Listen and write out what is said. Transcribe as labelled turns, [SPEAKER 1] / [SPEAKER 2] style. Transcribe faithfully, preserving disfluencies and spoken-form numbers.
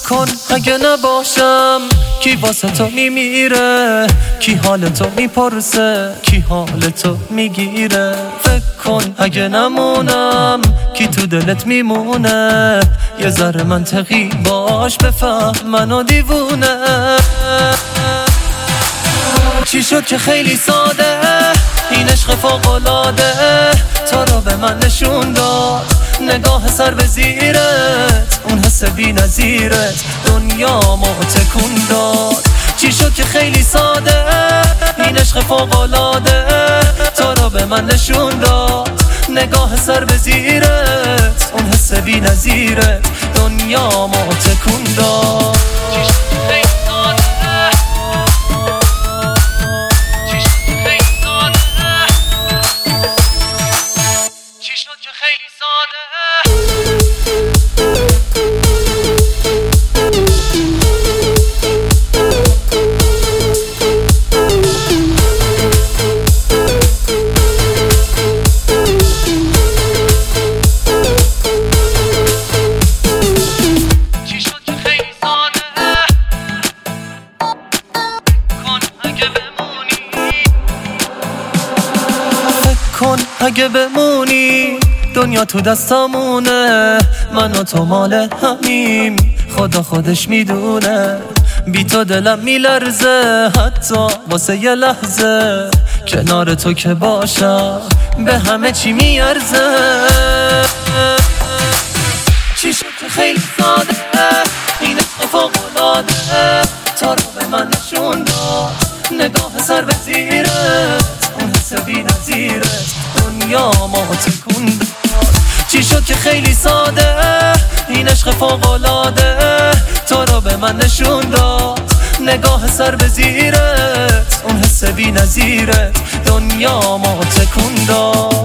[SPEAKER 1] کن اگه نباشم کی واسه تو میمیره، کی حال تو میپرسه، کی حال تو میگیره. فکر کن اگه نمونم کی تو دلت میمونه، یه ذره منطقی باش بفهم منو دیوونه. چی شد که خیلی ساده این عشق فوق‌العاده تو رو به من نشون داد، نگاه سر به زیرت، اون حس بی نظیرت دنیا ما تکون داد. چی شد که خیلی ساده این عشق فوق‌العاده تو رو به من نشون داد، نگاه سر به زیرت، اون حس بی نظیرت دنیا ما تکون داد. کن اگه بمونی دنیا تو دستامونه، من و تو مال همیم خدا خودش میدونه. بی تو دلم میلرزه حتی واسه یه لحظه، کنار تو که باشم به همه چی میارزه. چی شد که خیلی ساده این عشق فوق‌العاده تو رو به من نشون داد، نگاه سر به زیرت، اون حس بی نظیرت دنیا ما تکون داد. چی شد که خیلی ساده این عشق فوق‌العاده تو رو به من نشون داد، نگاه سر به زیرت، اون حس بی نظیرت دنیا ما تکون داد.